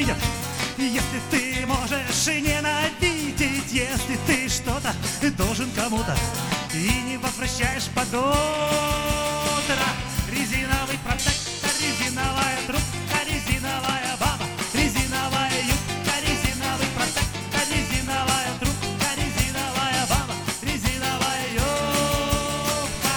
видят. Если ты можешь ненавидеть, если ты что-то должен кому-то и не возвращаешь под утро. Резиновый протектор, резиновая трубка, резиновая баба, резиновая юбка, резиновый протектор, резиновая трубка, резиновая баба, резиновая юбка.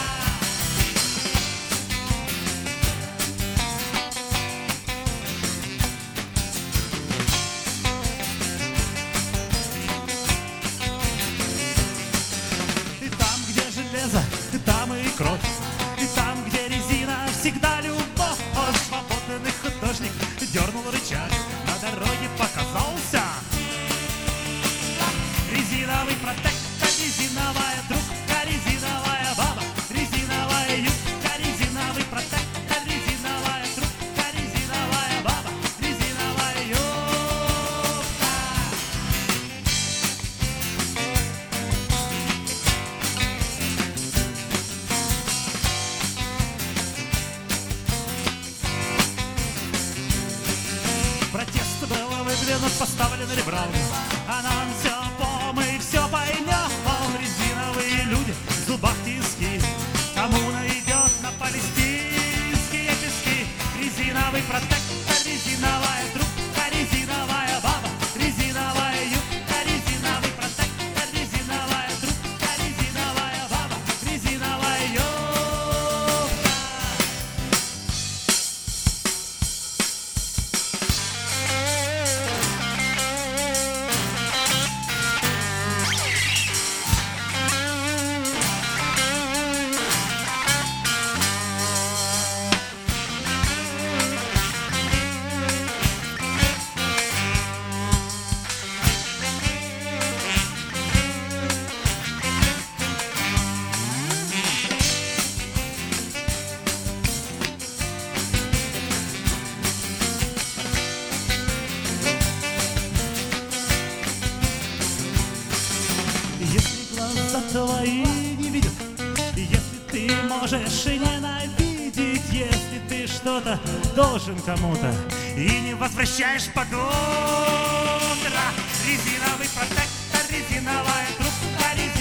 И там, где железо, там и кровь. И там, где резина, всегда любовь. Свободный художник дернул рычаг, на дороге показался резиновый протектор, резиновая трубка, резиновая баба, резиновая юбка, резиновый протектор, резиновая трубка, резиновая баба, резиновая юбка. Протест был выдвинут, поставлен ребром, а нам все помы, все поймем. Резиновые люди, в зубах тиски, коммуна идет на палестинские пески. Резиновый протектор, резиновая трубка, резиновая баба, резиновая юбка, резиновый протектор, резиновая трубка, резиновая баба, резиновая юбка. Если глаза твои не видят, если ты можешь ненавидеть, если ты что-то должен кому-то и не возвращаешь под утро. Резиновый протектор, резиновая трубка, резиновая